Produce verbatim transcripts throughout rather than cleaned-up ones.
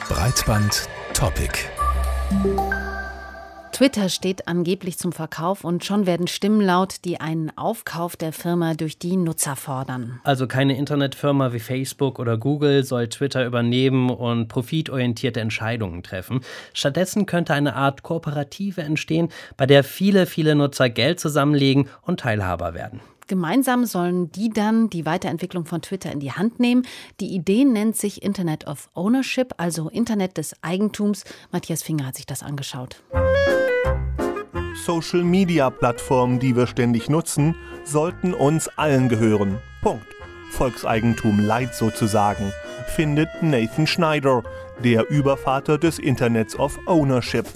Breitband-Topic. Twitter steht angeblich zum Verkauf und schon werden Stimmen laut, die einen Aufkauf der Firma durch die Nutzer fordern. Also keine Internetfirma wie Facebook oder Google soll Twitter übernehmen und profitorientierte Entscheidungen treffen. Stattdessen könnte eine Art Kooperative entstehen, bei der viele, viele Nutzer Geld zusammenlegen und Teilhaber werden. Gemeinsam sollen die dann die Weiterentwicklung von Twitter in die Hand nehmen. Die Idee nennt sich Internet of Ownership, also Internet des Eigentums. Matthias Finger hat sich das angeschaut. Social-Media-Plattformen, die wir ständig nutzen, sollten uns allen gehören. Punkt. Volkseigentum light sozusagen, findet Nathan Schneider, der Übervater des Internets of Ownership.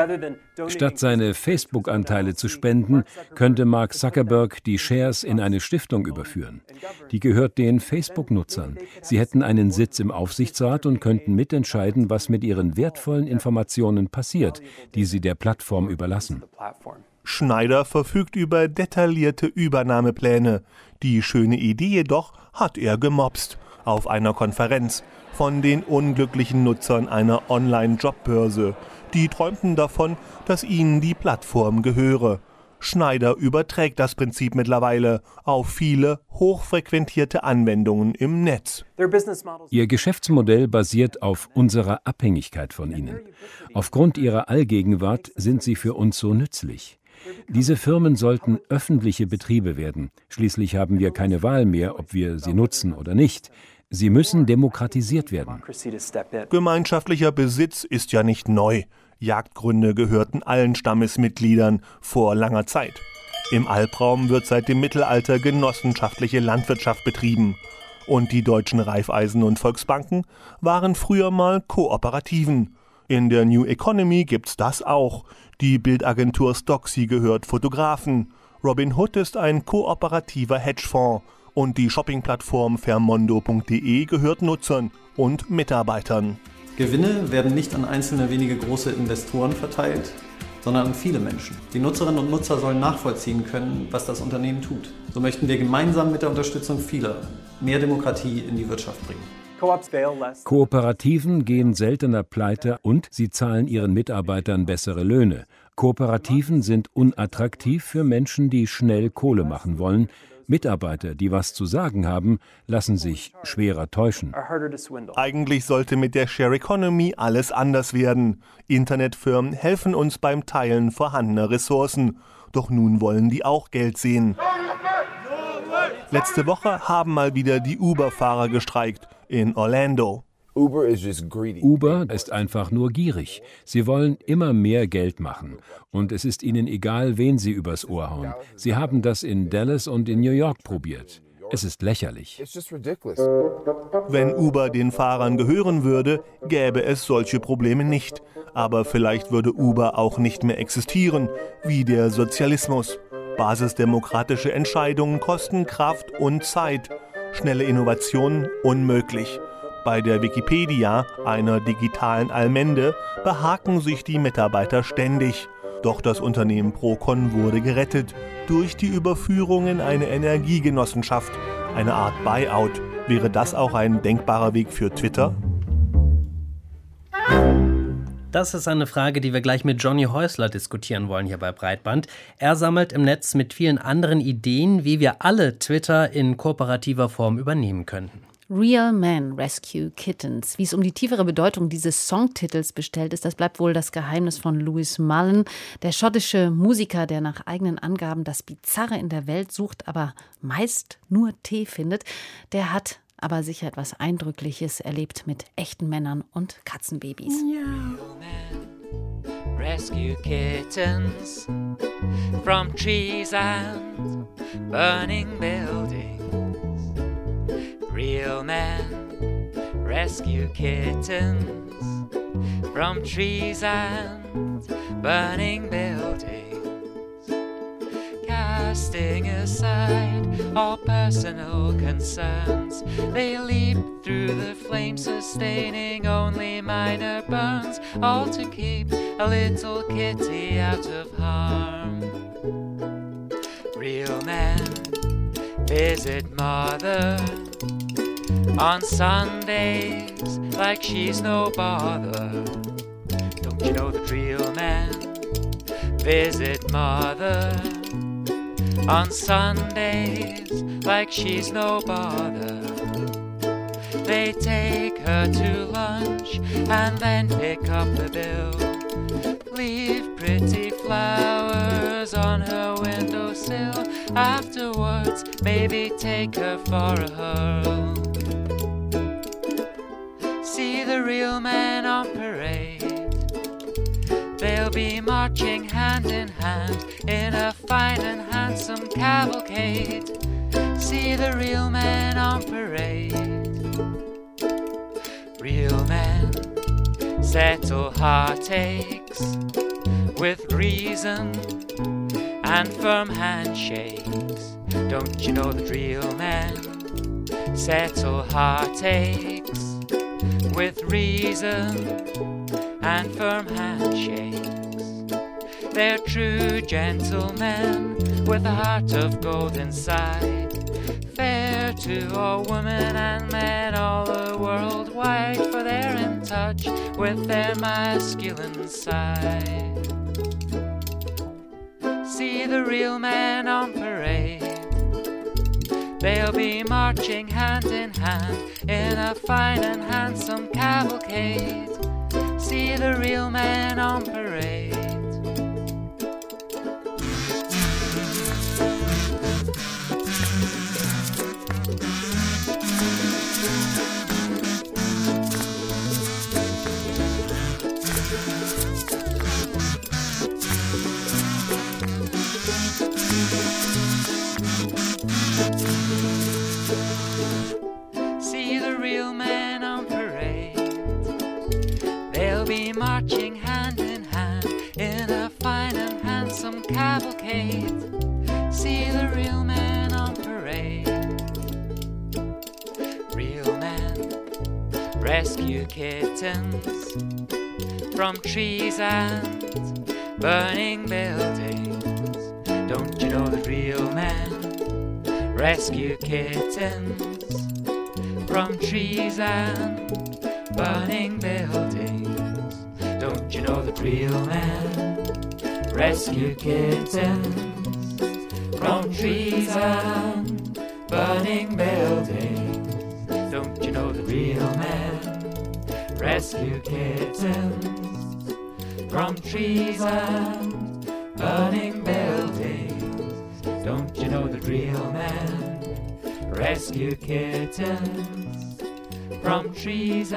Statt seine Facebook-Anteile zu spenden, könnte Mark Zuckerberg die Shares in eine Stiftung überführen. Die gehört den Facebook-Nutzern. Sie hätten einen Sitz im Aufsichtsrat und könnten mitentscheiden, was mit ihren wertvollen Informationen passiert, die sie der Plattform überlassen. Schneider verfügt über detaillierte Übernahmepläne. Die schöne Idee jedoch hat er gemopst auf einer Konferenz von den unglücklichen Nutzern einer Online-Jobbörse. Die träumten davon, dass ihnen die Plattform gehöre. Schneider überträgt das Prinzip mittlerweile auf viele hochfrequentierte Anwendungen im Netz. Ihr Geschäftsmodell basiert auf unserer Abhängigkeit von ihnen. Aufgrund ihrer Allgegenwart sind sie für uns so nützlich. Diese Firmen sollten öffentliche Betriebe werden. Schließlich haben wir keine Wahl mehr, ob wir sie nutzen oder nicht. Sie müssen demokratisiert werden. Gemeinschaftlicher Besitz ist ja nicht neu. Jagdgründe gehörten allen Stammesmitgliedern vor langer Zeit. Im Albraum wird seit dem Mittelalter genossenschaftliche Landwirtschaft betrieben. Und die deutschen Raiffeisen- und Volksbanken waren früher mal Kooperativen. In der New Economy gibt's das auch. Die Bildagentur Stocksy gehört Fotografen. Robinhood ist ein kooperativer Hedgefonds. Und die Shoppingplattform Vermondo punkt de gehört Nutzern und Mitarbeitern. Gewinne werden nicht an einzelne wenige große Investoren verteilt, sondern an viele Menschen. Die Nutzerinnen und Nutzer sollen nachvollziehen können, was das Unternehmen tut. So möchten wir gemeinsam mit der Unterstützung vieler mehr Demokratie in die Wirtschaft bringen. Kooperativen gehen seltener pleite und sie zahlen ihren Mitarbeitern bessere Löhne. Kooperativen sind unattraktiv für Menschen, die schnell Kohle machen wollen. Mitarbeiter, die was zu sagen haben, lassen sich schwerer täuschen. Eigentlich sollte mit der Share Economy alles anders werden. Internetfirmen helfen uns beim Teilen vorhandener Ressourcen. Doch nun wollen die auch Geld sehen. Letzte Woche haben mal wieder die Uber-Fahrer gestreikt in Orlando. Uber ist einfach nur gierig. Sie wollen immer mehr Geld machen. Und es ist ihnen egal, wen sie übers Ohr hauen. Sie haben das in Dallas und in New York probiert. Es ist lächerlich. Wenn Uber den Fahrern gehören würde, gäbe es solche Probleme nicht. Aber vielleicht würde Uber auch nicht mehr existieren, wie der Sozialismus. Basisdemokratische Entscheidungen kosten Kraft und Zeit. Schnelle Innovationen unmöglich. Bei der Wikipedia, einer digitalen Allmende, behaken sich die Mitarbeiter ständig. Doch das Unternehmen Procon wurde gerettet durch die Überführung in eine Energiegenossenschaft, eine Art Buyout. Wäre das auch ein denkbarer Weg für Twitter? Das ist eine Frage, die wir gleich mit Johnny Häusler diskutieren wollen hier bei Breitband. Er sammelt im Netz mit vielen anderen Ideen, wie wir alle Twitter in kooperativer Form übernehmen könnten. Real Men Rescue Kittens. Wie es um die tiefere Bedeutung dieses Songtitels bestellt ist, das bleibt wohl das Geheimnis von Lewis Mullen, der schottische Musiker, der nach eigenen Angaben das Bizarre in der Welt sucht, aber meist nur Tee findet. Der hat aber sicher etwas Eindrückliches erlebt mit echten Männern und Katzenbabys. Real men rescue kittens from trees and burning buildings. Real men rescue kittens from trees and burning buildings. Casting aside all personal concerns, they leap through the flames, sustaining only minor burns, all to keep a little kitty out of harm. Real men visit mother On Sundays, like she's no bother. Don't you know that real men visit mother? On Sundays, like she's no bother. They take her to lunch and then pick up the bill. Leave pretty flowers on her windowsill. Afterwards, maybe take her for a hurl. See the real men on parade. They'll be marching hand in hand in a fine and handsome cavalcade. See the real men on parade. Real men settle heartaches with reason and firm handshakes. Don't you know that real men settle heartaches with reason and firm handshakes? They're true gentlemen with a heart of gold inside. Fair to all women and men all the world wide, for they're in touch with their masculine side. See the real men on parade. They'll be marching hand in hand in a fine and handsome cavalcade. See the real men on parade. See the real men on parade. They'll be marching hand in hand in a fine and handsome cavalcade. See the real men on parade. Real men rescue kittens from trees and burning buildings. Don't you know that real men rescue kittens from trees and burning buildings? Don't you know that real men rescue kittens from trees and burning buildings? Don't you know that real men rescue kittens from trees and burning buildings? Don't you know that real men rescue kittens from trees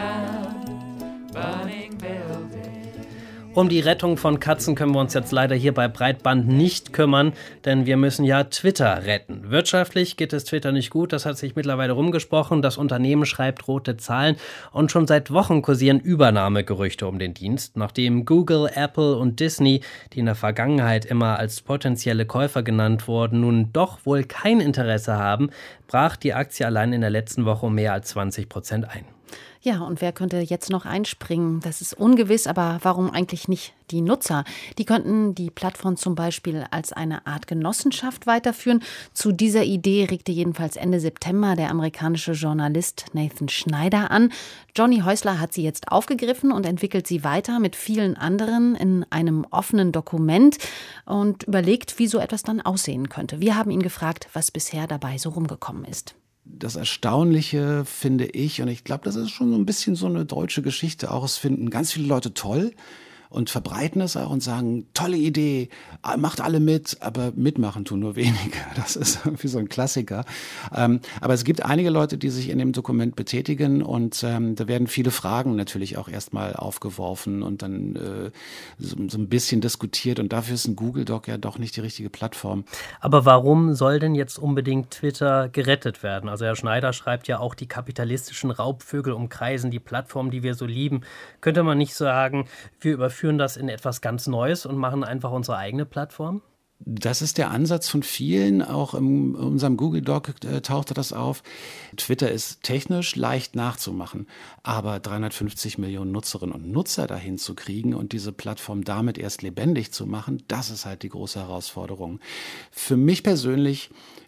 and burning buildings? Um die Rettung von Katzen können wir uns jetzt leider hier bei Breitband nicht kümmern, denn wir müssen ja Twitter retten. Wirtschaftlich geht es Twitter nicht gut, das hat sich mittlerweile rumgesprochen. Das Unternehmen schreibt rote Zahlen und schon seit Wochen kursieren Übernahmegerüchte um den Dienst. Nachdem Google, Apple und Disney, die in der Vergangenheit immer als potenzielle Käufer genannt wurden, nun doch wohl kein Interesse haben, brach die Aktie allein in der letzten Woche um mehr als zwanzig Prozent ein. Ja, und wer könnte jetzt noch einspringen? Das ist ungewiss, aber warum eigentlich nicht die Nutzer? Die könnten die Plattform zum Beispiel als eine Art Genossenschaft weiterführen. Zu dieser Idee regte jedenfalls Ende September der amerikanische Journalist Nathan Schneider an. Johnny Häusler hat sie jetzt aufgegriffen und entwickelt sie weiter mit vielen anderen in einem offenen Dokument und überlegt, wie so etwas dann aussehen könnte. Wir haben ihn gefragt, was bisher dabei so rumgekommen ist. Das Erstaunliche finde ich, und ich glaube, das ist schon so ein bisschen so eine deutsche Geschichte auch, es finden ganz viele Leute toll und verbreiten es auch und sagen, tolle Idee, macht alle mit, aber mitmachen tun nur wenige. Das ist irgendwie so ein Klassiker. Ähm, aber es gibt einige Leute, die sich in dem Dokument betätigen und ähm, da werden viele Fragen natürlich auch erstmal aufgeworfen und dann äh, so, so ein bisschen diskutiert und dafür ist ein Google Doc ja doch nicht die richtige Plattform. Aber warum soll denn jetzt unbedingt Twitter gerettet werden? Also Herr Schneider schreibt ja auch, die kapitalistischen Raubvögel umkreisen die Plattform, die wir so lieben. Könnte man nicht sagen, wir überführen führen das in etwas ganz Neues und machen einfach unsere eigene Plattform? Das ist der Ansatz von vielen, auch in unserem Google Doc äh, tauchte das auf. Twitter ist technisch leicht nachzumachen, aber dreihundertfünfzig Millionen Nutzerinnen und Nutzer dahin zu kriegen und diese Plattform damit erst lebendig zu machen, das ist halt die große Herausforderung. Für mich persönlich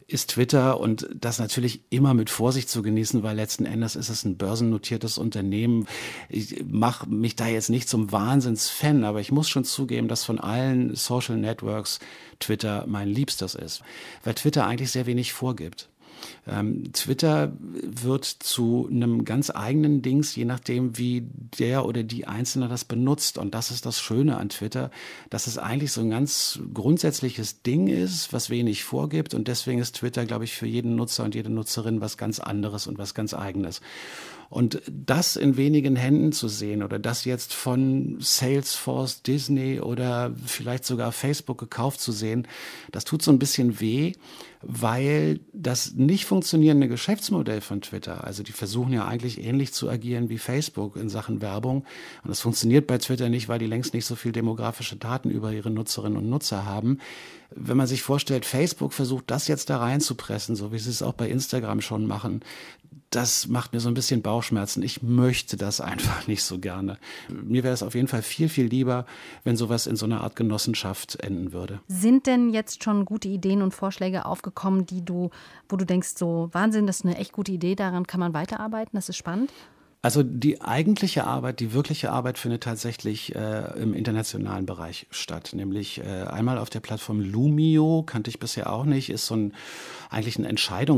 ist Twitter und das natürlich immer mit Vorsicht zu genießen, weil letzten Endes ist es ein börsennotiertes Unternehmen. Ich mache mich da jetzt nicht zum Wahnsinns-Fan, aber ich muss schon zugeben, dass von allen Social Networks Twitter mein Liebstes ist, weil Twitter eigentlich sehr wenig vorgibt. Ähm, Twitter wird zu einem ganz eigenen Dings, je nachdem, wie der oder die Einzelne das benutzt. Und das ist das Schöne an Twitter, dass es eigentlich so ein ganz grundsätzliches Ding ist, was wenig vorgibt. Und deswegen ist Twitter, glaube ich, für jeden Nutzer und jede Nutzerin was ganz anderes und was ganz Eigenes. Und das in wenigen Händen zu sehen oder das jetzt von Salesforce, Disney oder vielleicht sogar Facebook gekauft zu sehen, das tut so ein bisschen weh, weil das nicht funktionierende Geschäftsmodell von Twitter, also die versuchen ja eigentlich ähnlich zu agieren wie Facebook in Sachen Werbung. Und das funktioniert bei Twitter nicht, weil die längst nicht so viel demografische Daten über ihre Nutzerinnen und Nutzer haben. Wenn man sich vorstellt, Facebook versucht das jetzt da reinzupressen, so wie sie es auch bei Instagram schon machen, das macht mir so ein bisschen Bauchschmerzen. Ich möchte das einfach nicht so gerne. Mir wäre es auf jeden Fall viel, viel lieber, wenn sowas in so einer Art Genossenschaft enden würde. Sind denn jetzt schon gute Ideen und Vorschläge aufgekommen, die du, wo du denkst, so Wahnsinn, das ist eine echt gute Idee, daran kann man weiterarbeiten, das ist spannend? Also die eigentliche Arbeit, die wirkliche Arbeit findet tatsächlich äh, im internationalen Bereich statt. Nämlich äh, einmal auf der Plattform Lumio, kannte ich bisher auch nicht, ist so ein eigentlich eine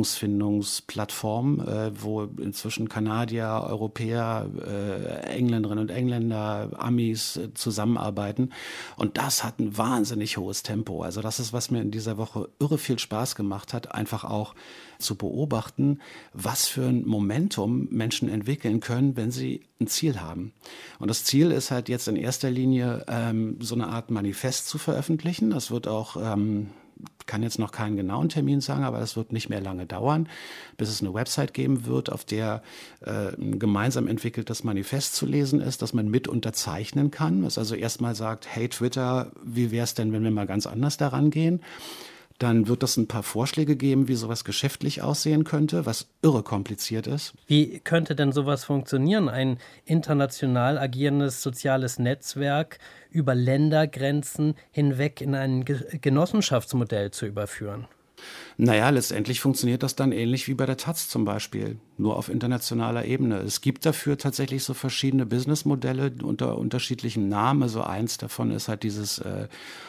Entscheidungsfindungsplattform, äh, wo inzwischen Kanadier, Europäer, äh, Engländerinnen und Engländer, Amis äh, zusammenarbeiten. Und das hat ein wahnsinnig hohes Tempo. Also das ist, was mir in dieser Woche irre viel Spaß gemacht hat, einfach auch zu beobachten, was für ein Momentum Menschen entwickeln können, wenn sie ein Ziel haben. Und das Ziel ist halt jetzt in erster Linie ähm, so eine Art Manifest zu veröffentlichen. Das wird auch, ähm, kann jetzt noch keinen genauen Termin sagen, aber das wird nicht mehr lange dauern, bis es eine Website geben wird, auf der äh, ein gemeinsam entwickeltes Manifest zu lesen ist, das man mit unterzeichnen kann. Das also erstmal sagt, hey Twitter, wie wäre es denn, wenn wir mal ganz anders daran gehen? Dann wird es ein paar Vorschläge geben, wie sowas geschäftlich aussehen könnte, was irre kompliziert ist. Wie könnte denn sowas funktionieren? Ein international agierendes soziales Netzwerk über Ländergrenzen hinweg in ein Genossenschaftsmodell zu überführen? Naja, letztendlich funktioniert das dann ähnlich wie bei der Taz zum Beispiel, nur auf internationaler Ebene. Es gibt dafür tatsächlich so verschiedene Businessmodelle unter unterschiedlichen Namen. Also eins davon ist halt dieses äh,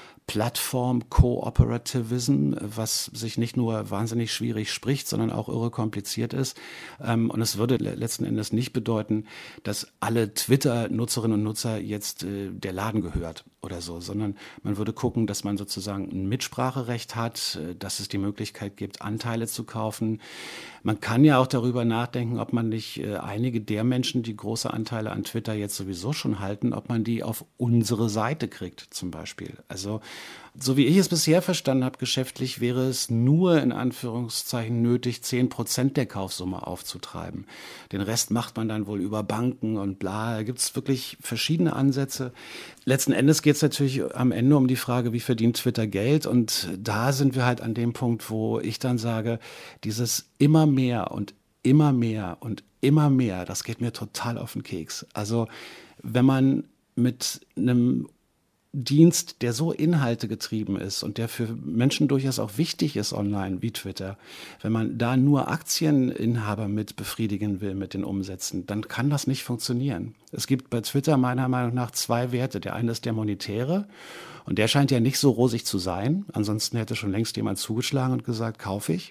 Plattform-Cooperativism, was sich nicht nur wahnsinnig schwierig spricht, sondern auch irre kompliziert ist. Und es würde letzten Endes nicht bedeuten, dass alle Twitter-Nutzerinnen und Nutzer jetzt der Laden gehört oder so, sondern man würde gucken, dass man sozusagen ein Mitspracherecht hat, dass es die Möglichkeit gibt, Anteile zu kaufen. Man kann ja auch darüber nachdenken, ob man nicht einige der Menschen, die große Anteile an Twitter jetzt sowieso schon halten, ob man die auf unsere Seite kriegt zum Beispiel. Also so wie ich es bisher verstanden habe, geschäftlich wäre es nur in Anführungszeichen nötig, zehn Prozent der Kaufsumme aufzutreiben. Den Rest macht man dann wohl über Banken und bla. Da gibt es wirklich verschiedene Ansätze. Letzten Endes geht es natürlich am Ende um die Frage, wie verdient Twitter Geld? Und da sind wir halt an dem Punkt, wo ich dann sage, dieses immer mehr und immer mehr und immer mehr, das geht mir total auf den Keks. Also wenn man mit einem Dienst, der so inhaltegetrieben ist und der für Menschen durchaus auch wichtig ist online, wie Twitter, wenn man da nur Aktieninhaber mit befriedigen will mit den Umsätzen, dann kann das nicht funktionieren. Es gibt bei Twitter meiner Meinung nach zwei Werte. Der eine ist der monetäre und der scheint ja nicht so rosig zu sein. Ansonsten hätte schon längst jemand zugeschlagen und gesagt, kaufe ich.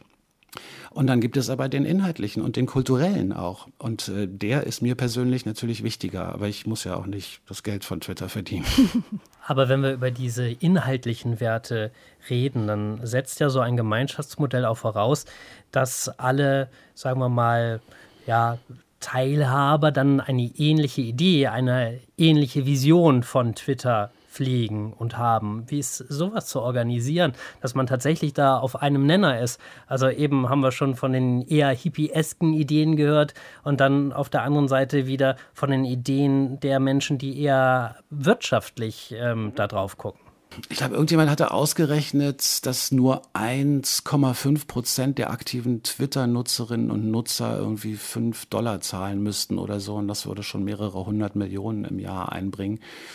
Und dann gibt es aber den inhaltlichen und den kulturellen auch. Und äh, der ist mir persönlich natürlich wichtiger. Aber ich muss ja auch nicht das Geld von Twitter verdienen. Aber wenn wir über diese inhaltlichen Werte reden, dann setzt ja so ein Gemeinschaftsmodell auch voraus, dass alle, sagen wir mal, ja, Teilhaber dann eine ähnliche Idee, eine ähnliche Vision von Twitter pflegen und haben. Wie ist sowas zu organisieren, dass man tatsächlich da auf einem Nenner ist? Also eben haben wir schon von den eher hippiesken Ideen gehört und dann auf der anderen Seite wieder von den Ideen der Menschen, die eher wirtschaftlich ähm, da drauf gucken. Ich glaube, irgendjemand hatte ausgerechnet, dass nur eins Komma fünf Prozent der aktiven Twitter-Nutzerinnen und Nutzer irgendwie fünf Dollar zahlen müssten oder so. Und das würde schon mehrere hundert Millionen im Jahr einbringen.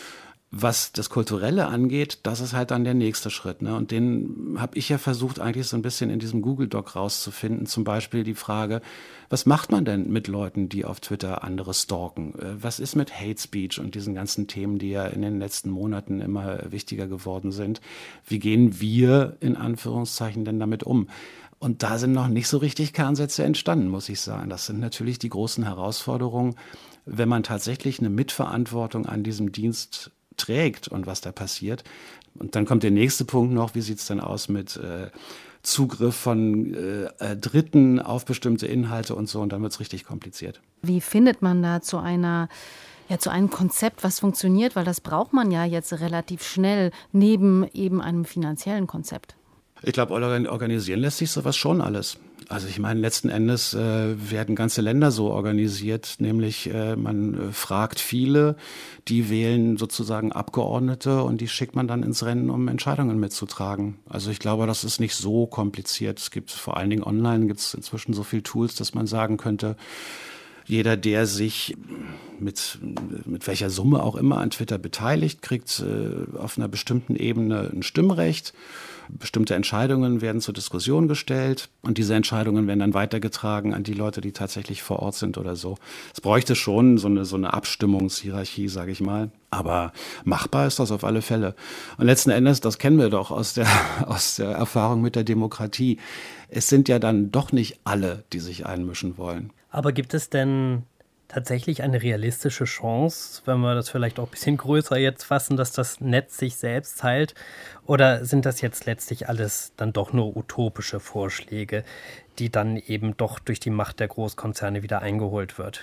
Was das Kulturelle angeht, das ist halt dann der nächste Schritt. Ne? Und den habe ich ja versucht, eigentlich so ein bisschen in diesem Google-Doc rauszufinden. Zum Beispiel die Frage, was macht man denn mit Leuten, die auf Twitter andere stalken? Was ist mit Hate Speech und diesen ganzen Themen, die ja in den letzten Monaten immer wichtiger geworden sind? Wie gehen wir in Anführungszeichen denn damit um? Und da sind noch nicht so richtig Kernsätze entstanden, muss ich sagen. Das sind natürlich die großen Herausforderungen, wenn man tatsächlich eine Mitverantwortung an diesem Dienst trägt und was da passiert. Und dann kommt der nächste Punkt noch, wie sieht es denn aus mit äh, Zugriff von äh, Dritten auf bestimmte Inhalte und so, und dann wird es richtig kompliziert. Wie findet man da zu einer Ja, zu einem Konzept, was funktioniert? Weil das braucht man ja jetzt relativ schnell neben eben einem finanziellen Konzept. Ich glaube, organisieren lässt sich sowas schon alles. Also ich meine, letzten Endes äh, werden ganze Länder so organisiert, nämlich äh, man äh, fragt viele, die wählen sozusagen Abgeordnete und die schickt man dann ins Rennen, um Entscheidungen mitzutragen. Also ich glaube, das ist nicht so kompliziert. Es gibt vor allen Dingen online, gibt es inzwischen so viele Tools, dass man sagen könnte, jeder, der sich mit, mit welcher Summe auch immer an Twitter beteiligt, kriegt äh, auf einer bestimmten Ebene ein Stimmrecht. Bestimmte Entscheidungen werden zur Diskussion gestellt und diese Entscheidungen werden dann weitergetragen an die Leute, die tatsächlich vor Ort sind oder so. Es bräuchte schon so eine, so eine Abstimmungshierarchie, sage ich mal. Aber machbar ist das auf alle Fälle. Und letzten Endes, das kennen wir doch aus der, aus der Erfahrung mit der Demokratie. Es sind ja dann doch nicht alle, die sich einmischen wollen. Aber gibt es denn tatsächlich eine realistische Chance, wenn wir das vielleicht auch ein bisschen größer jetzt fassen, dass das Netz sich selbst heilt? Oder sind das jetzt letztlich alles dann doch nur utopische Vorschläge, die dann eben doch durch die Macht der Großkonzerne wieder eingeholt wird?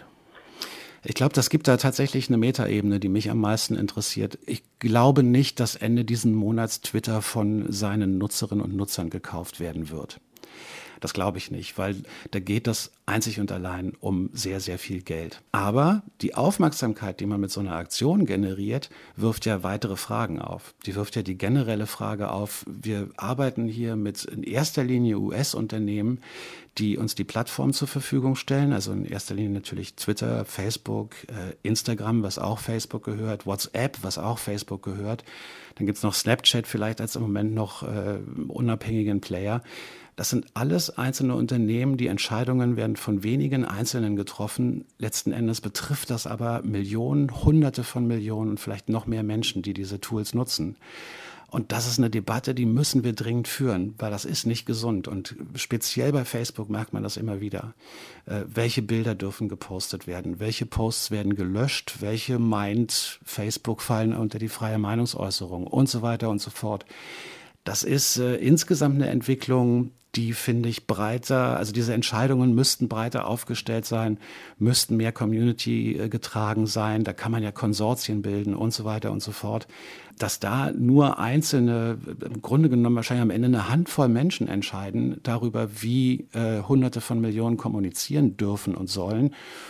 Ich glaube, das gibt da tatsächlich eine Metaebene, die mich am meisten interessiert. Ich glaube nicht, dass Ende diesen Monats Twitter von seinen Nutzerinnen und Nutzern gekauft werden wird. Das glaube ich nicht, weil da geht das einzig und allein um sehr, sehr viel Geld. Aber die Aufmerksamkeit, die man mit so einer Aktion generiert, wirft ja weitere Fragen auf. Die wirft ja die generelle Frage auf, wir arbeiten hier mit in erster Linie U S-Unternehmen, die uns die Plattform zur Verfügung stellen, also in erster Linie natürlich Twitter, Facebook, äh, Instagram, was auch Facebook gehört, WhatsApp, was auch Facebook gehört. Dann gibt es noch Snapchat vielleicht als im Moment noch äh, unabhängigen Player. Das sind alles einzelne Unternehmen, die Entscheidungen werden von wenigen Einzelnen getroffen. Letzten Endes betrifft das aber Millionen, Hunderte von Millionen und vielleicht noch mehr Menschen, die diese Tools nutzen. Und das ist eine Debatte, die müssen wir dringend führen, weil das ist nicht gesund. Und speziell bei Facebook merkt man das immer wieder. Äh, welche Bilder dürfen gepostet werden? Welche Posts werden gelöscht? Welche meint Facebook fallen unter die freie Meinungsäußerung? Und so weiter und so fort. Das ist äh, insgesamt eine Entwicklung, die finde ich breiter, also diese Entscheidungen müssten breiter aufgestellt sein, müssten mehr Community äh, getragen sein, da kann man ja Konsortien bilden und so weiter und so fort. Dass da nur einzelne, im Grunde genommen wahrscheinlich am Ende eine Handvoll Menschen entscheiden darüber, wie äh, Hunderte von Millionen kommunizieren dürfen und sollen,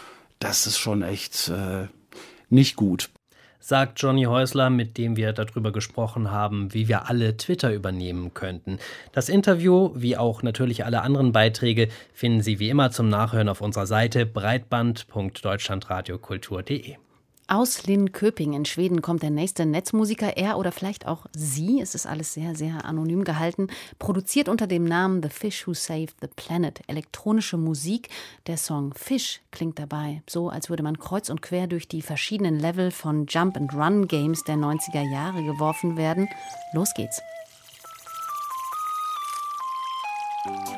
das ist schon echt äh, nicht gut. Sagt Johnny Häusler, mit dem wir darüber gesprochen haben, wie wir alle Twitter übernehmen könnten. Das Interview, wie auch natürlich alle anderen Beiträge, finden Sie wie immer zum Nachhören auf unserer Seite breitband punkt deutschlandradiokultur punkt de. Aus Linköping in Schweden kommt der nächste Netzmusiker. Er oder vielleicht auch sie, es ist alles sehr, sehr anonym gehalten, produziert unter dem Namen The Fish Who Saved the Planet elektronische Musik. Der Song Fish klingt dabei so, als würde man kreuz und quer durch die verschiedenen Level von Jump-and-Run-Games der neunziger Jahre geworfen werden. Los geht's.